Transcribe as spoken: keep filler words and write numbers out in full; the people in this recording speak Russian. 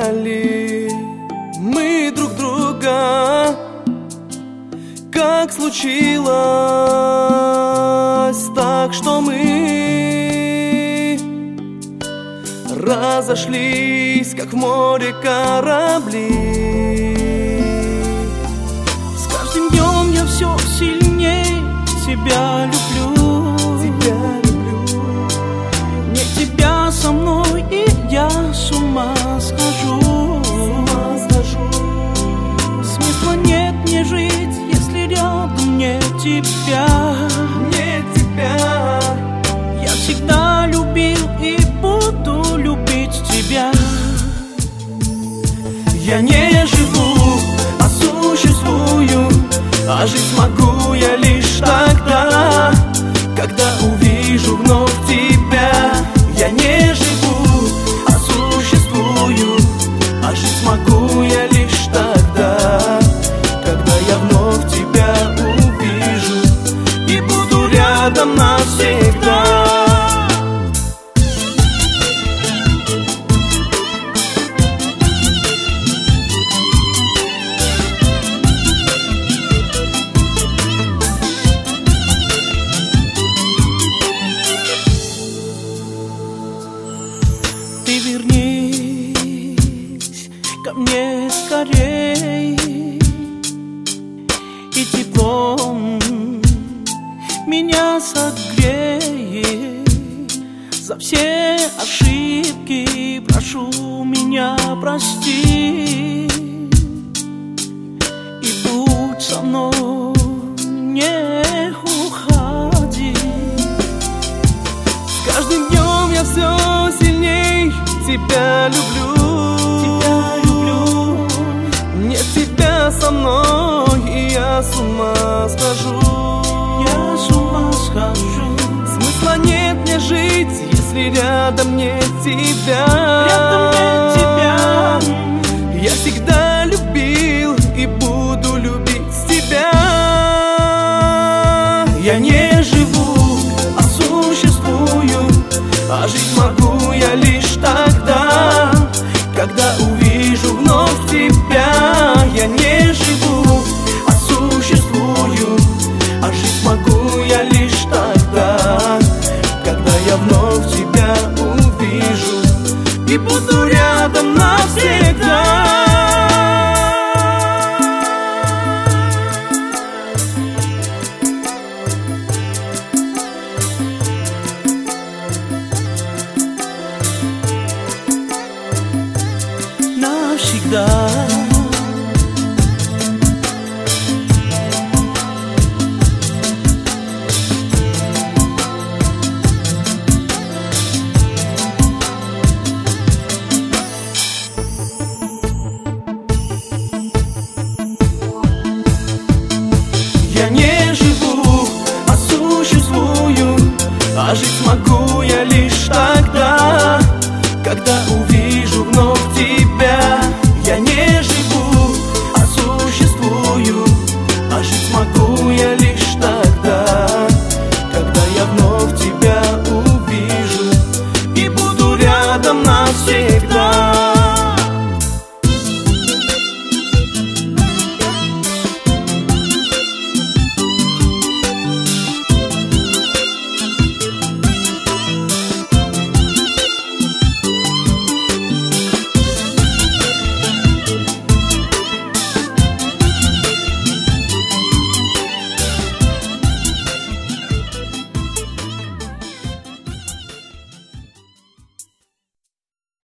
потеряли мы друг друга. Как случилось так, что мы разошлись, как в море корабли. С каждым днем я все сильнее тебя люблю. Тебя люблю. Нет тебя со мной, и я с ума схожу. С ума схожу. Смысла нет мне жить, если рядом нет тебя. Нет тебя. Я всегда любил и буду любить тебя. Я не живу, а существую, а жить смогу я лишь тогда, когда увижу вновь тебя. Я не живу, а существую, а жить смогу я лишь тогда, когда я вновь тебя увижу и буду рядом навсегда. Ты вернись ко мне скорей, и теплом меня согрей. За все ошибки прошу меня прости, и будь со мной, не уходи. С каждым днем я все сильней тебя люблю. Тебя люблю. Нет тебя со мной, и я с ума схожу. Я с ума схожу. Смысла нет мне жить, если рядом нет тебя. Рядом нет тебя. Я всегда любил и буду любить тебя. Я не